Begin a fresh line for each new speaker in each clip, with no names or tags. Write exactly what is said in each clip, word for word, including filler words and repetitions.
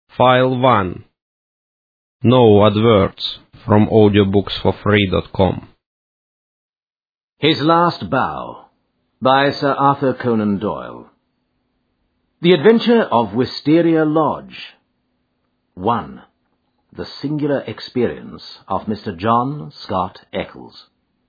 File one. No adverts from audiobooks for free dot com.
His Last Bow by Sir Arthur Conan Doyle. The Adventure of Wisteria Lodge. one. The Singular Experience of Mister John Scott Eccles.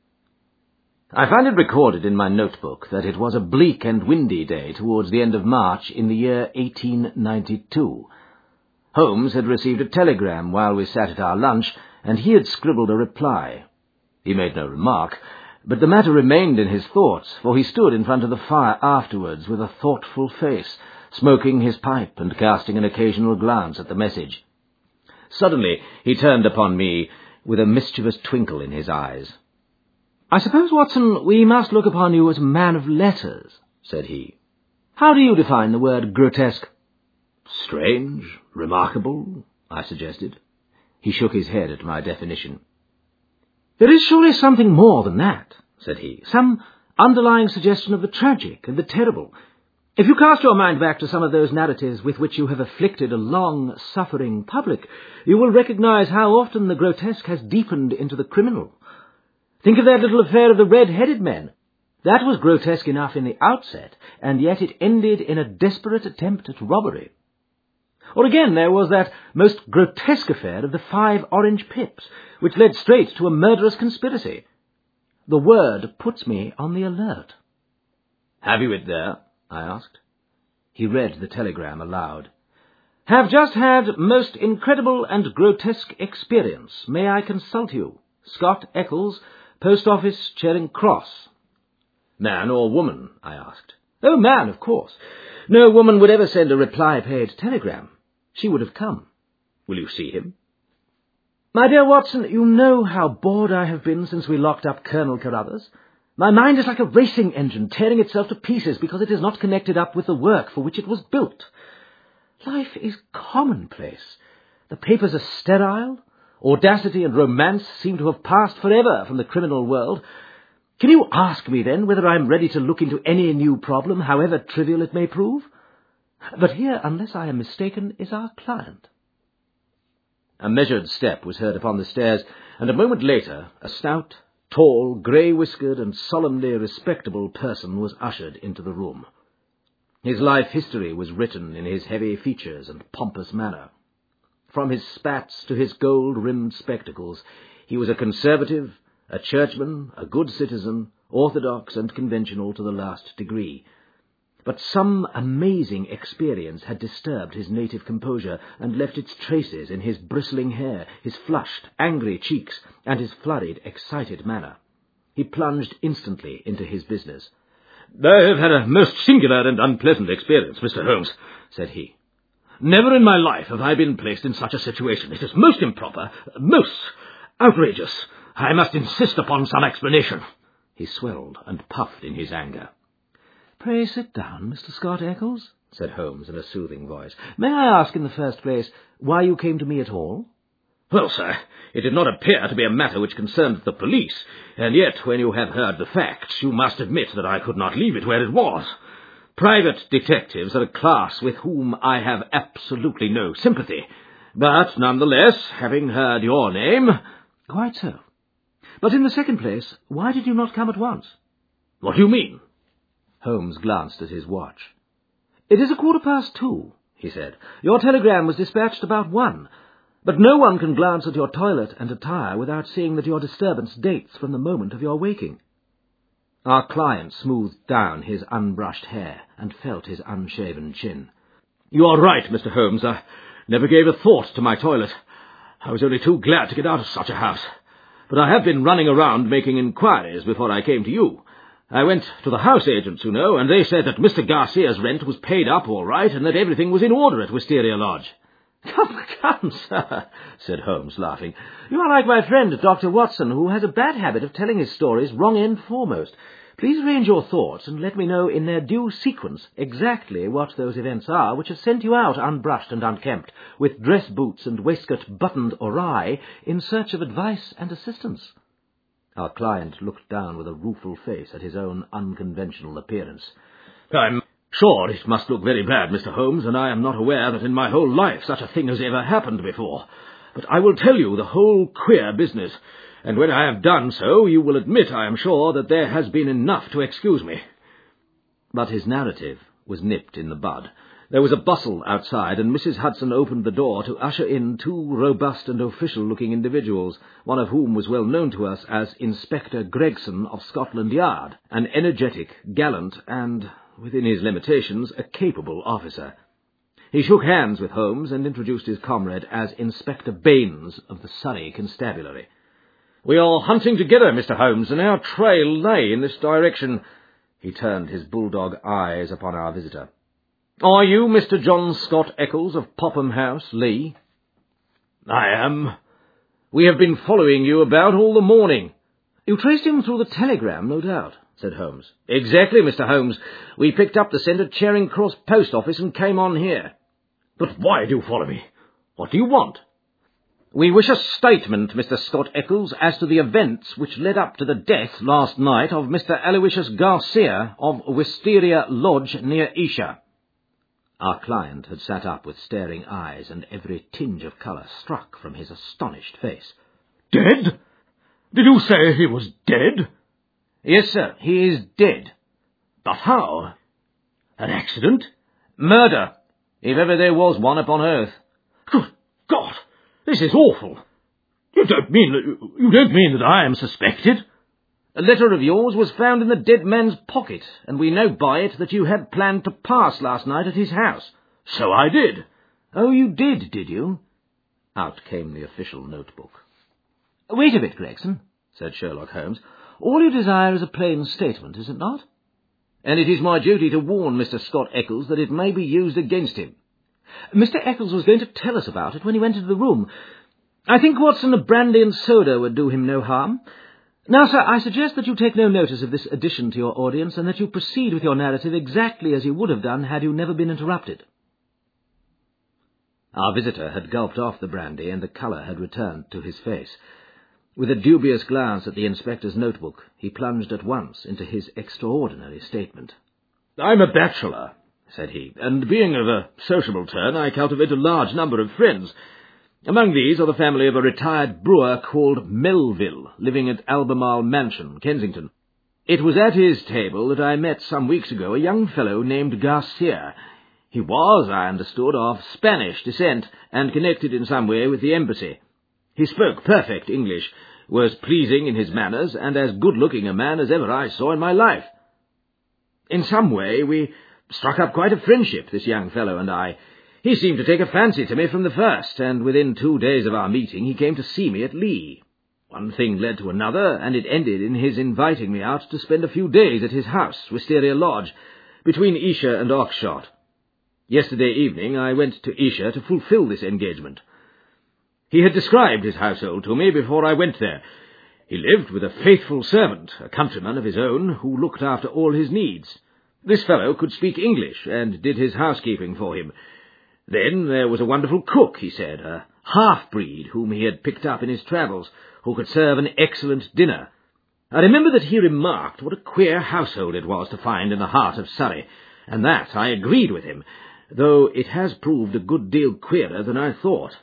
I find it recorded in my notebook that it was a bleak and windy day towards the end of March in the year eighteen ninety-two. Holmes had received a telegram while we sat at our lunch, and he had scribbled a reply. He made no remark, but the matter remained in his thoughts, for he stood in front of the fire afterwards with a thoughtful face, smoking his pipe and casting an occasional glance at the message. Suddenly he turned upon me with a mischievous twinkle in his eyes. "I suppose, Watson, we must look upon you as a man of letters," said he. "How do you define the word grotesque?" "Strange, remarkable," I suggested. He shook his head at my definition. "There is surely something more than that," said he, "some underlying suggestion of the tragic and the terrible. If you cast your mind back to some of those narratives with which you have afflicted a long-suffering public, you will recognize how often the grotesque has deepened into the criminal. Think of that little affair of the red-headed men. That was grotesque enough in the outset, and yet it ended in a desperate attempt at robbery. Or again, there was that most grotesque affair of the five orange pips, which led straight to a murderous conspiracy. The word puts me on the alert." "Have you it there?" I asked. He read the telegram aloud. "Have just had most incredible and grotesque experience. May I consult you? Scott Eccles, Post Office, Charing Cross." "Man or woman?" I asked. "Oh, man, of course. No woman would ever send a reply-paid telegram. She would have come. Will you see him?" "My dear Watson, you know how bored I have been since we locked up Colonel Carruthers. My mind is like a racing engine tearing itself to pieces because it is not connected up with the work for which it was built. Life is commonplace. The papers are sterile. Audacity and romance seem to have passed forever from the criminal world. Can you ask me, then, whether I am ready to look into any new problem, however trivial it may prove? But here, unless I am mistaken, is our client." A measured step was heard upon the stairs, and a moment later a stout, tall, grey-whiskered and solemnly respectable person was ushered into the room. His life history was written in his heavy features and pompous manner. From his spats to his gold-rimmed spectacles, he was a conservative, a churchman, a good citizen, orthodox and conventional to the last degree. But some amazing experience had disturbed his native composure and left its traces in his bristling hair, his flushed, angry cheeks, and his flurried, excited manner. He plunged instantly into his business. "I have had a most singular and unpleasant experience, Mister Holmes," said he. "Never in my life have I been placed in such a situation. It is most improper, most outrageous. I must insist upon some explanation." He swelled and puffed in his anger. "Pray sit down, Mister Scott Eccles," said Holmes in a soothing voice. "May I ask, in the first place, why you came to me at all?" "Well, sir, it did not appear to be a matter which concerned the police, and yet, when you have heard the facts, you must admit that I could not leave it where it was. Private detectives are a class with whom I have absolutely no sympathy, but, nonetheless, having heard your name—" "Quite so. But in the second place, why did you not come at once?" "What do you mean?" Holmes glanced at his watch. "It is a quarter past two," he said. "Your telegram was dispatched about one, but no one can glance at your toilet and attire without seeing that your disturbance dates from the moment of your waking." Our client smoothed down his unbrushed hair and felt his unshaven chin. "You are right, Mister Holmes. I never gave a thought to my toilet. I was only too glad to get out of such a house. But I have been running around making inquiries before I came to you. I went to the house agents, you know, and they said that Mister Garcia's rent was paid up all right and that everything was in order at Wisteria Lodge." "Come, come, sir," said Holmes, laughing. "You are like my friend, Doctor Watson, who has a bad habit of telling his stories wrong end foremost. Please arrange your thoughts and let me know in their due sequence exactly what those events are which have sent you out unbrushed and unkempt, with dress boots and waistcoat buttoned awry, in search of advice and assistance." Our client looked down with a rueful face at his own unconventional appearance. "I'm sure it must look very bad, Mister Holmes, and I am not aware that in my whole life such a thing has ever happened before. But I will tell you the whole queer business, and when I have done so, you will admit, I am sure, that there has been enough to excuse me." But his narrative was nipped in the bud. There was a bustle outside, and Missus Hudson opened the door to usher in two robust and official-looking individuals, one of whom was well known to us as Inspector Gregson of Scotland Yard, an energetic, gallant, and, within his limitations, a capable officer. He shook hands with Holmes and introduced his comrade as Inspector Baines of the Surrey Constabulary. "We are hunting together, Mister Holmes, and our trail lay in this direction." He turned his bulldog eyes upon our visitor. "Are you Mister John Scott Eccles of Popham House, Lee?" "I am. We have been following you about all the morning." "You traced him through the telegram, no doubt," said Holmes. "Exactly, Mister Holmes. We picked up the scent at Charing Cross Post Office and came on here." "But why do you follow me? What do you want?" "We wish a statement, Mister Scott Eccles, as to the events which led up to the death last night of Mister Aloysius Garcia of Wisteria Lodge near Esher." Our client had sat up with staring eyes, and every tinge of colour struck from his astonished face. "Dead? Did you say he was dead?" "Yes, sir, he is dead." "But how? An accident?" "Murder, if ever there was one upon earth." "Good God! This is awful. You don't mean that, you don't mean that I am suspected?" "A letter of yours was found in the dead man's pocket, and we know by it that you had planned to pass last night at his house." "So I did." "Oh, you did, did you?" Out came the official notebook. "Wait a bit, Gregson," said Sherlock Holmes. "All you desire is a plain statement, is it not?" "And it is my duty to warn Mister Scott Eccles that it may be used against him." "Mister Eccles was going to tell us about it when he went into the room. I think, Watson, a brandy and soda would do him no harm. Now, sir, I suggest that you take no notice of this addition to your audience, and that you proceed with your narrative exactly as you would have done had you never been interrupted." Our visitor had gulped off the brandy, and the colour had returned to his face. With a dubious glance at the inspector's notebook, he plunged at once into his extraordinary statement. "I'm a bachelor," said he, "and being of a sociable turn, I cultivate a large number of friends. Among these are the family of a retired brewer called Melville, living at Albemarle Mansion, Kensington. It was at his table that I met some weeks ago a young fellow named Garcia. He was, I understood, of Spanish descent, and connected in some way with the embassy. He spoke perfect English, was pleasing in his manners, and as good-looking a man as ever I saw in my life. In some way we struck up quite a friendship, this young fellow and I. He seemed to take a fancy to me from the first, and within two days of our meeting he came to see me at Lee. One thing led to another, and it ended in his inviting me out to spend a few days at his house, Wisteria Lodge, between Esher and Oxshott. Yesterday evening I went to Esher to fulfil this engagement. He had described his household to me before I went there. He lived with a faithful servant, a countryman of his own, who looked after all his needs. This fellow could speak English, and did his housekeeping for him. Then there was a wonderful cook, he said, a half-breed whom he had picked up in his travels, who could serve an excellent dinner. I remember that he remarked what a queer household it was to find in the heart of Surrey, and that I agreed with him, though it has proved a good deal queerer than I thought.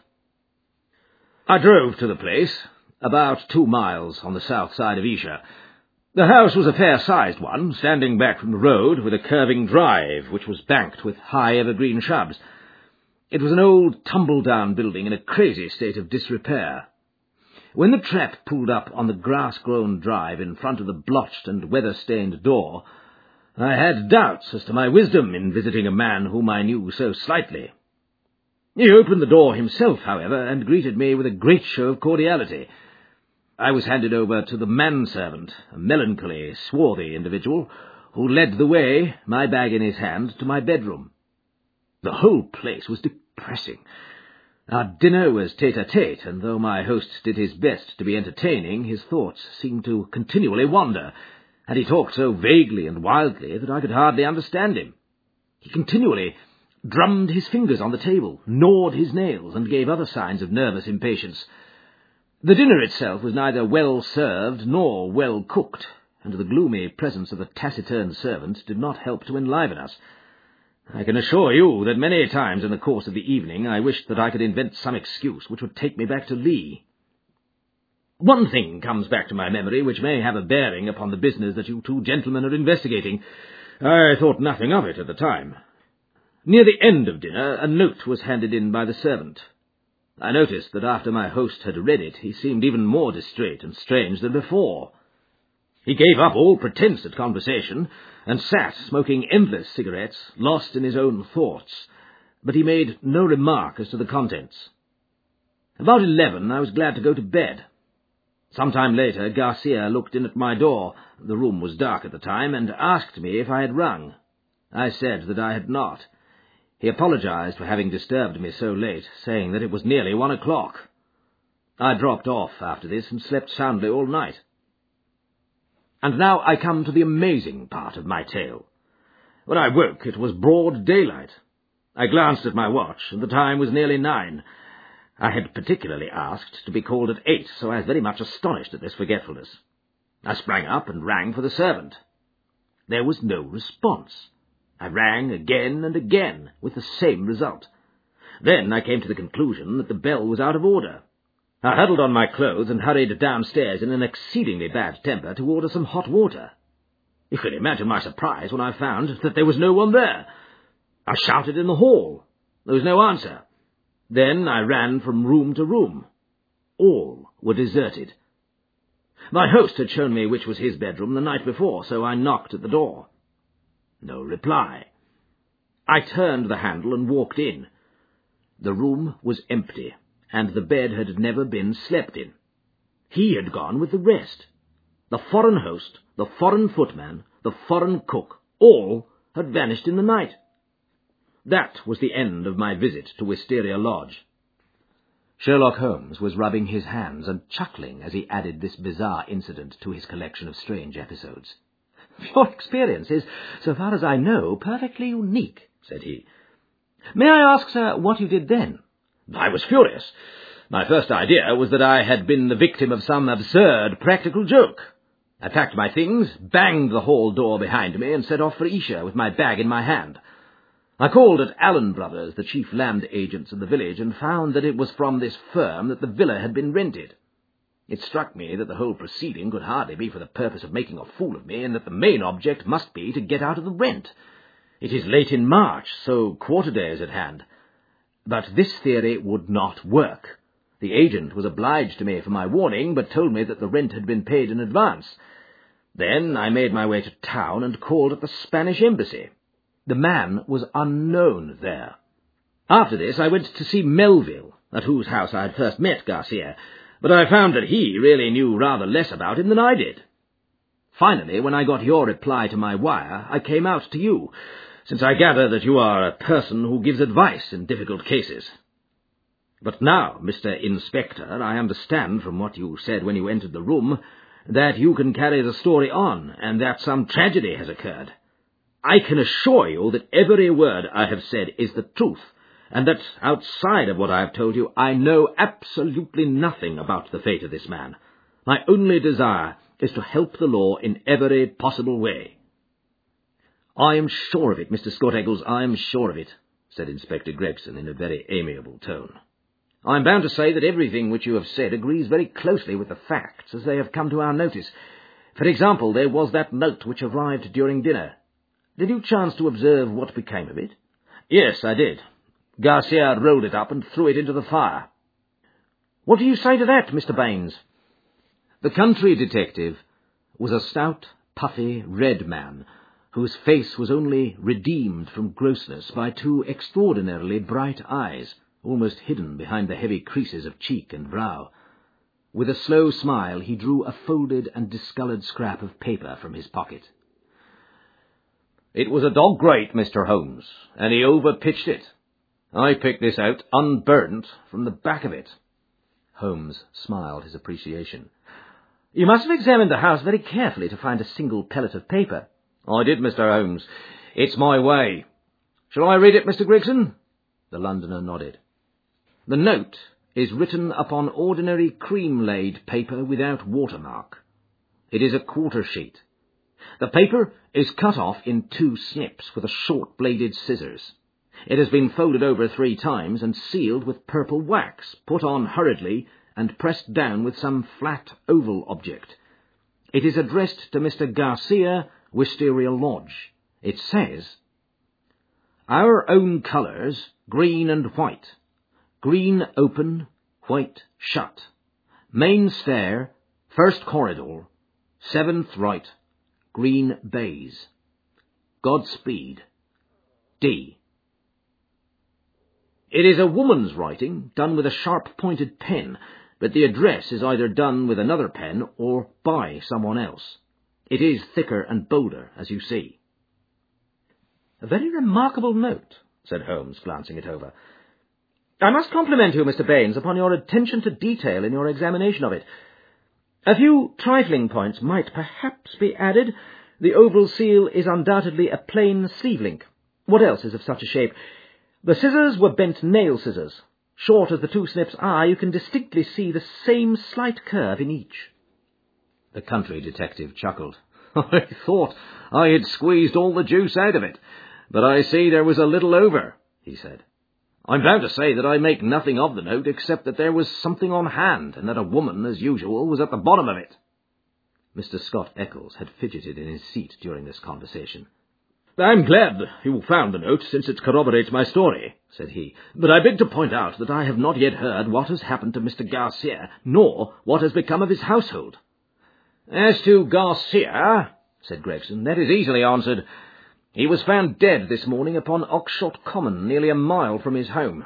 I drove to the place, about two miles on the south side of Esher. The house was a fair-sized one, standing back from the road with a curving drive, which was banked with high evergreen shrubs. It was an old, tumble-down building in a crazy state of disrepair. When the trap pulled up on the grass-grown drive in front of the blotched and weather-stained door, I had doubts as to my wisdom in visiting a man whom I knew so slightly. He opened the door himself, however, and greeted me with a great show of cordiality. I was handed over to the manservant, a melancholy, swarthy individual, who led the way, my bag in his hand, to my bedroom. The whole place was depressing. Our dinner was tete-a-tete, and though my host did his best to be entertaining, his thoughts seemed to continually wander, and he talked so vaguely and wildly that I could hardly understand him. He continually drummed his fingers on the table, gnawed his nails, and gave other signs of nervous impatience. The dinner itself was neither well served nor well cooked, and the gloomy presence of the taciturn servant did not help to enliven us. I can assure you that many times in the course of the evening I wished that I could invent some excuse which would take me back to Lee. One thing comes back to my memory which may have a bearing upon the business that you two gentlemen are investigating. I thought nothing of it at the time. Near the end of dinner, a note was handed in by the servant. I noticed that after my host had read it, he seemed even more distrait and strange than before. He gave up all pretence at conversation, and sat smoking endless cigarettes, lost in his own thoughts, but he made no remark as to the contents. About eleven I was glad to go to bed. Some time later Garcia looked in at my door, the room was dark at the time, and asked me if I had rung. I said that I had not. He apologized for having disturbed me so late, saying that it was nearly one o'clock. I dropped off after this and slept soundly all night. And now I come to the amazing part of my tale. When I woke it was broad daylight. I glanced at my watch, and the time was nearly nine. I had particularly asked to be called at eight, so I was very much astonished at this forgetfulness. I sprang up and rang for the servant. There was no response. I rang again and again, with the same result. Then I came to the conclusion that the bell was out of order. I huddled on my clothes and hurried downstairs in an exceedingly bad temper to order some hot water. You can imagine my surprise when I found that there was no one there. I shouted in the hall. There was no answer. Then I ran from room to room. All were deserted. My host had shown me which was his bedroom the night before, so I knocked at the door. No reply. I turned the handle and walked in. The room was empty, and the bed had never been slept in. He had gone with the rest. The foreign host, the foreign footman, the foreign cook, all had vanished in the night. That was the end of my visit to Wisteria Lodge. Sherlock Holmes was rubbing his hands and chuckling as he added this bizarre incident to his collection of strange episodes. "Your experience is, so far as I know, perfectly unique," said he. "May I ask, sir, what you did then?" "I was furious. My first idea was that I had been the victim of some absurd practical joke. I packed my things, banged the hall door behind me, and set off for Esher with my bag in my hand. I called at Allen Brothers, the chief land agents of the village, and found that it was from this firm that the villa had been rented. It struck me that the whole proceeding could hardly be for the purpose of making a fool of me, and that the main object must be to get out of the rent. It is late in March, so quarter day is at hand. But this theory would not work. The agent was obliged to me for my warning, but told me that the rent had been paid in advance. Then I made my way to town and called at the Spanish embassy. The man was unknown there. After this I went to see Melville, at whose house I had first met Garcia, but I found that he really knew rather less about him than I did. Finally, when I got your reply to my wire, I came out to you, since I gather that you are a person who gives advice in difficult cases. But now, Mister Inspector, I understand from what you said when you entered the room that you can carry the story on, and that some tragedy has occurred. I can assure you that every word I have said is the truth, and that outside of what I have told you, I know absolutely nothing about the fate of this man. My only desire is to help the law in every possible way." "I am sure of it, Mister Scott-Eccles, I am sure of it," said Inspector Gregson in a very amiable tone. "I am bound to say that everything which you have said agrees very closely with the facts as they have come to our notice. For example, there was that note which arrived during dinner. Did you chance to observe what became of it?" "Yes, I did. Garcia rolled it up and threw it into the fire." "What do you say to that, Mister Baines?" The country detective was a stout, puffy, red man, whose face was only redeemed from grossness by two extraordinarily bright eyes, almost hidden behind the heavy creases of cheek and brow. With a slow smile he drew a folded and discoloured scrap of paper from his pocket. "It was a dog grate, Mister Holmes, and he over-pitched it. I picked this out unburnt from the back of it." Holmes smiled his appreciation. "You must have examined the house very carefully to find a single pellet of paper." "I did, Mister Holmes. It's my way. Shall I read it, Mister Gregson?" The Londoner nodded. "The note is written upon ordinary cream-laid paper without watermark. It is a quarter sheet. The paper is cut off in two snips with a short-bladed scissors. It has been folded over three times and sealed with purple wax, put on hurriedly and pressed down with some flat oval object. It is addressed to Mister Garcia, Wisteria Lodge. It says, "Our own colours, green and white. Green open, white shut. Main stair, first corridor, seventh right, green baize. Godspeed. D." It is a woman's writing, done with a sharp-pointed pen, but the address is either done with another pen or by someone else. It is thicker and bolder, as you see. "A very remarkable note," said Holmes, glancing it over. "I must compliment you, Mister Baines, upon your attention to detail in your examination of it. A few trifling points might perhaps be added. The oval seal is undoubtedly a plain sleeve-link. What else is of such a shape? The scissors were bent nail scissors. Short as the two snips are, you can distinctly see the same slight curve in each." The country detective chuckled. "I thought I had squeezed all the juice out of it, but I see there was a little over," he said. "I'm bound to say that I make nothing of the note except that there was something on hand, and that a woman, as usual, was at the bottom of it." Mister Scott Eccles had fidgeted in his seat during this conversation. "I'm glad you found the note, since it corroborates my story," said he, "but I beg to point out that I have not yet heard what has happened to Mister Garcia, nor what has become of his household." "As to Garcia," said Gregson, "that is easily answered. He was found dead this morning upon Oxshott Common, nearly a mile from his home.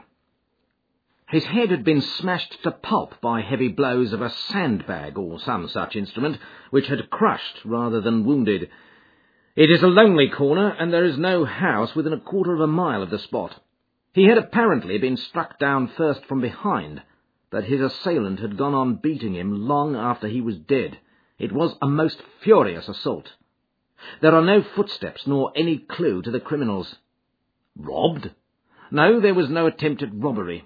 His head had been smashed to pulp by heavy blows of a sandbag or some such instrument, which had crushed rather than wounded. It is a lonely corner, and there is no house within a quarter of a mile of the spot. He had apparently been struck down first from behind, but his assailant had gone on beating him long after he was dead. It was a most furious assault. There are no footsteps nor any clue to the criminals." "Robbed?" "No, there was no attempt at robbery."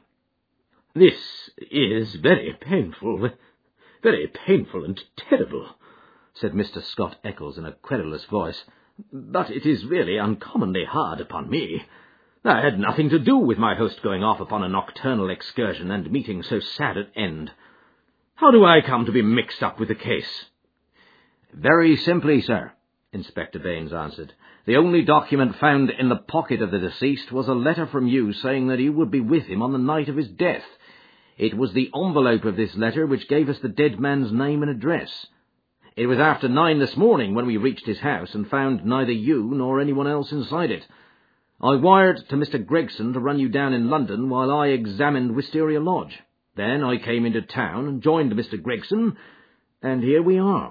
"This is very painful, very painful and terrible," said Mister Scott Eccles in a querulous voice, "but it is really uncommonly hard upon me. I had nothing to do with my host going off upon a nocturnal excursion and meeting so sad an end. How do I come to be mixed up with the case?" "Very simply, sir," Inspector Baines answered. "The only document found in the pocket of the deceased was a letter from you saying that you would be with him on the night of his death. It was the envelope of this letter which gave us the dead man's name and address. It was after nine this morning when we reached his house and found neither you nor anyone else inside it. I wired to Mister Gregson to run you down in London while I examined Wisteria Lodge. Then I came into town and joined Mister Gregson, and here we are."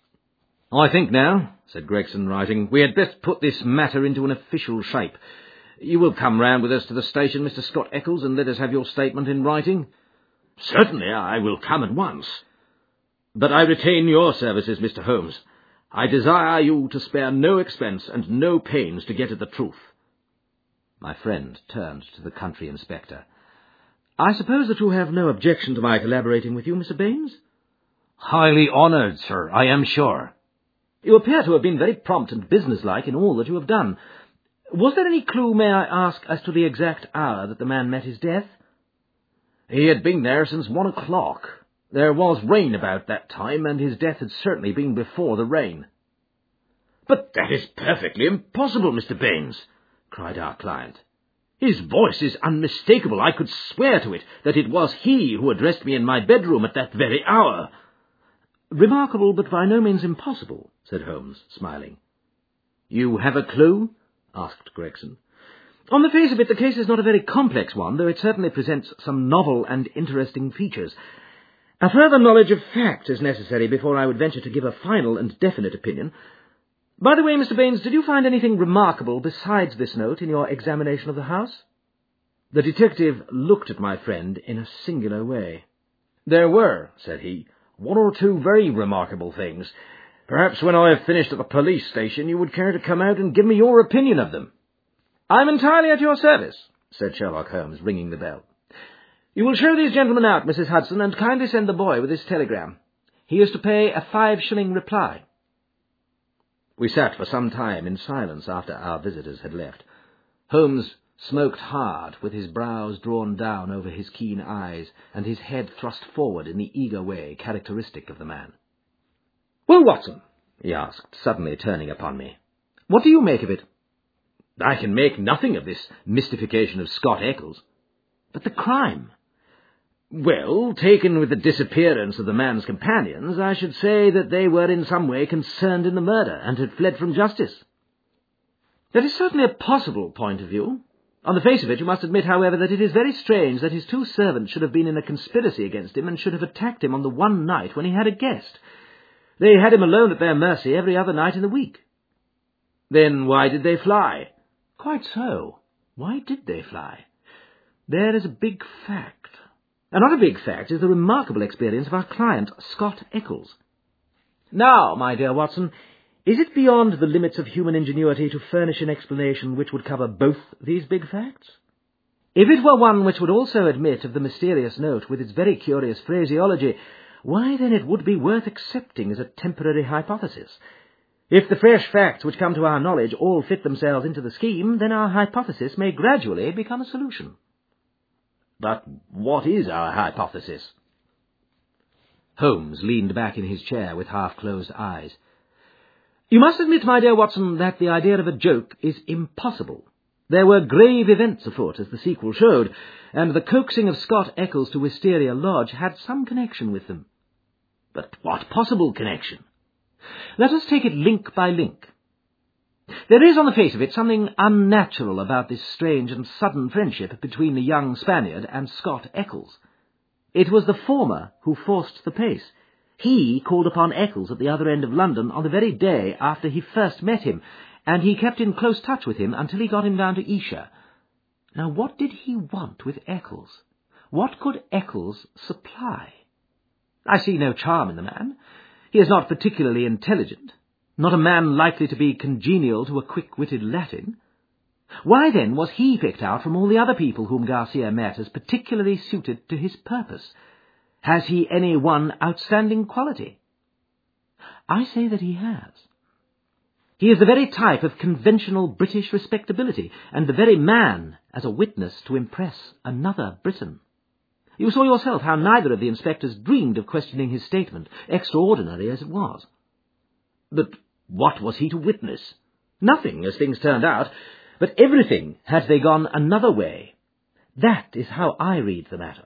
"I think now," said Gregson, rising, "we had best put this matter into an official shape. You will come round with us to the station, Mister Scott Eccles, and let us have your statement in writing?" "Certainly, I will come at once. But I retain your services, Mister Holmes. I desire you to spare no expense and no pains to get at the truth." My friend turned to the country inspector. "I suppose that you have no objection to my collaborating with you, Mister Baines?"
"Highly honoured, sir, I am sure."
"You appear to have been very prompt and businesslike in all that you have done. Was there any clue, may I ask, as to the exact hour that the man met his death?" "He had been there since one o'clock. There was rain about that time, and his death had certainly been before the rain." "But that is perfectly impossible, Mister Baines," cried our client. "His voice is unmistakable. I could swear to it that it was he who addressed me in my bedroom at that very hour." "Remarkable, but by no means impossible," said Holmes, smiling. "You have a clue?" asked Gregson. "On the face of it, the case is not a very complex one, though it certainly presents some novel and interesting features. A further knowledge of fact is necessary before I would venture to give a final and definite opinion. By the way, Mister Baines, did you find anything remarkable besides this note in your examination of the house?" The detective looked at my friend in a singular way. "There were," said he, "one or two very remarkable things. Perhaps when I have finished at the police station you would care to come out and give me your opinion of them." "I'm entirely at your service," said Sherlock Holmes, ringing the bell. "You will show these gentlemen out, Missus Hudson, and kindly send the boy with this telegram. He is to pay a five-shilling reply." We sat for some time in silence after our visitors had left. Holmes smoked hard, with his brows drawn down over his keen eyes, and his head thrust forward in the eager way characteristic of the man. "Well, Watson," he asked, suddenly turning upon me, "what do you make of it?" "I can make nothing of this mystification of Scott Eccles." "But the crime?" "Well, taken with the disappearance of the man's companions, I should say that they were in some way concerned in the murder, and had fled from justice." "That is certainly a possible point of view. On the face of it, you must admit, however, that it is very strange that his two servants should have been in a conspiracy against him and should have attacked him on the one night when he had a guest. They had him alone at their mercy every other night in the week." "Then why did they fly?" "Quite so. Why did they fly? There is a big fact. Another big fact is the remarkable experience of our client, Scott Eccles. Now, my dear Watson, is it beyond the limits of human ingenuity to furnish an explanation which would cover both these big facts? If it were one which would also admit of the mysterious note with its very curious phraseology, why then it would be worth accepting as a temporary hypothesis. If the fresh facts which come to our knowledge all fit themselves into the scheme, then our hypothesis may gradually become a solution." "But what is our hypothesis?" Holmes leaned back in his chair with half-closed eyes. "You must admit, my dear Watson, that the idea of a joke is impossible. There were grave events afoot, as the sequel showed, and the coaxing of Scott Eccles to Wisteria Lodge had some connection with them." "But what possible connection?" "Let us take it link by link. There is, on the face of it, something unnatural about this strange and sudden friendship between the young Spaniard and Scott Eccles. It was the former who forced the pace. He called upon Eccles at the other end of London on the very day after he first met him, and he kept in close touch with him until he got him down to Esher. Now, what did he want with Eccles? What could Eccles supply? I see no charm in the man. He is not particularly intelligent, not a man likely to be congenial to a quick-witted Latin. Why, then, was he picked out from all the other people whom Garcia met as particularly suited to his purpose? Has he any one outstanding quality? I say that he has. He is the very type of conventional British respectability, and the very man as a witness to impress another Briton. You saw yourself how neither of the inspectors dreamed of questioning his statement, extraordinary as it was." "But what was he to witness?" "Nothing, as things turned out, but everything had they gone another way. That is how I read the matter."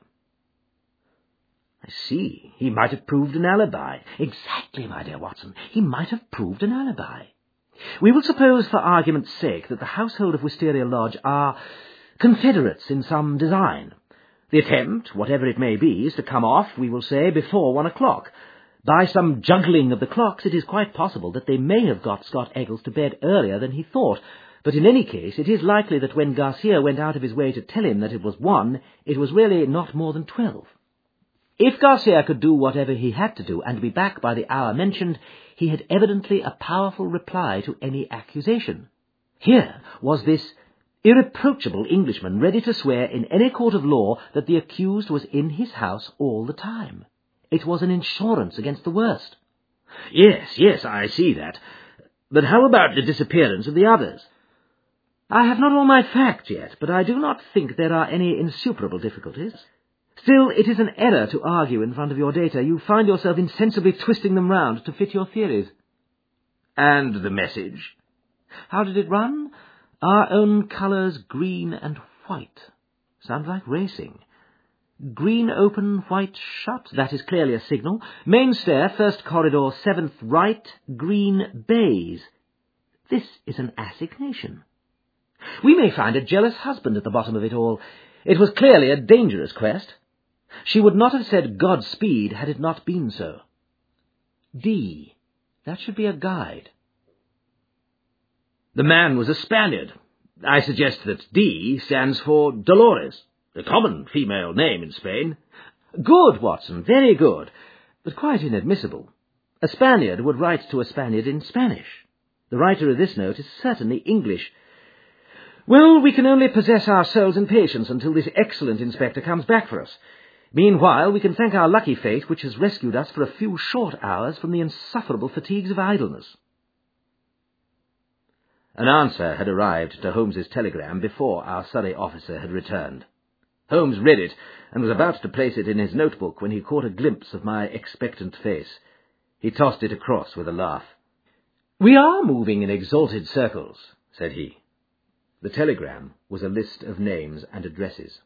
"I see. He might have proved an alibi." "Exactly, my dear Watson. He might have proved an alibi. We will suppose, for argument's sake, that the household of Wisteria Lodge are confederates in some design. The attempt, whatever it may be, is to come off, we will say, before one o'clock. By some juggling of the clocks, it is quite possible that they may have got Scott Eccles to bed earlier than he thought, but in any case it is likely that when Garcia went out of his way to tell him that it was one, it was really not more than twelve. If Garcia could do whatever he had to do and be back by the hour mentioned, he had evidently a powerful reply to any accusation. Here was this irreproachable Englishman ready to swear in any court of law that the accused was in his house all the time. It was an insurance against the worst. "Yes, yes, I see that. But how about the disappearance of the others?" "I have not all my facts yet, but I do not think there are any insuperable difficulties. Still, it is an error to argue in front of your data. You find yourself insensibly twisting them round to fit your theories." "And the message?" "How did it run? Our own colours green and white. Sounds like racing. Green open, white shut. That is clearly a signal. Main stair, first corridor, seventh right, green bays. This is an assignation. We may find a jealous husband at the bottom of it all. It was clearly a dangerous quest. She would not have said Godspeed had it not been so. D. That should be a guide. The man was a Spaniard. I suggest that D stands for Dolores, a common female name in Spain. Good, Watson, very good, but quite inadmissible. A Spaniard would write to a Spaniard in Spanish. The writer of this note is certainly English. Well, we can only possess our souls in patience until this excellent inspector comes back for us. Meanwhile, we can thank our lucky fate which has rescued us for a few short hours from the insufferable fatigues of idleness. An answer had arrived to Holmes's telegram before our Surrey officer had returned. Holmes read it, and was about to place it in his notebook when he caught a glimpse of my expectant face. He tossed it across with a laugh. "We are moving in exalted circles," said he. The telegram was a list of names and addresses.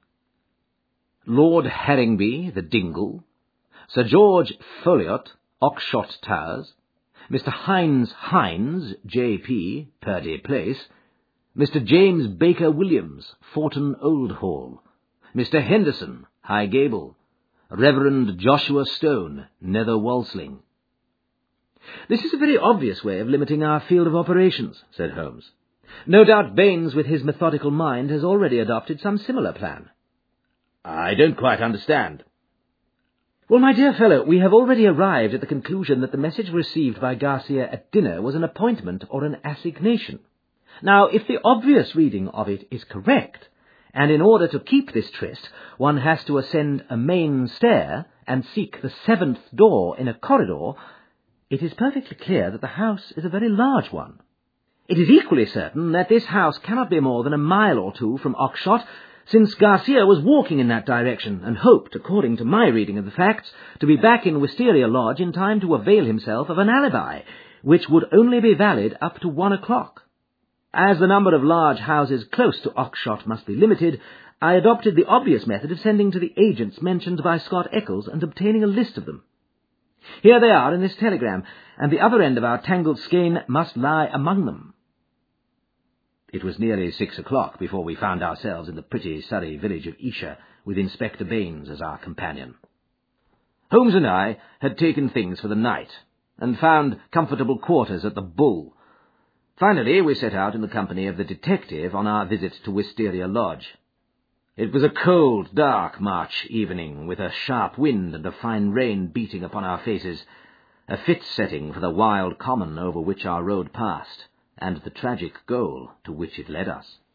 Lord Harringby, the Dingle, Sir George Folliot, Oxshott Towers, Mister Hines Hines, J P, Purdy Place, Mister James Baker Williams, Forton Old Hall, Mister Henderson, High Gable, Reverend Joshua Stone, Nether Walsling. "This is a very obvious way of limiting our field of operations," said Holmes. "No doubt Baines, with his methodical mind, has already adopted some similar plan." "I don't quite understand." "Well, my dear fellow, we have already arrived at the conclusion that the message received by Garcia at dinner was an appointment or an assignation. Now, if the obvious reading of it is correct, and in order to keep this tryst, one has to ascend a main stair and seek the seventh door in a corridor, it is perfectly clear that the house is a very large one. It is equally certain that this house cannot be more than a mile or two from Oxshott, since Garcia was walking in that direction, and hoped, according to my reading of the facts, to be back in Wisteria Lodge in time to avail himself of an alibi, which would only be valid up to one o'clock. As the number of large houses close to Oxshott must be limited, I adopted the obvious method of sending to the agents mentioned by Scott Eccles and obtaining a list of them. Here they are in this telegram, and the other end of our tangled skein must lie among them." It was nearly six o'clock before we found ourselves in the pretty Surrey village of Esher, with Inspector Baines as our companion. Holmes and I had taken things for the night, and found comfortable quarters at the Bull. Finally, we set out in the company of the detective on our visit to Wisteria Lodge. It was a cold, dark March evening, with a sharp wind and a fine rain beating upon our faces, a fit setting for the wild common over which our road passed, and the tragic goal to which it led us.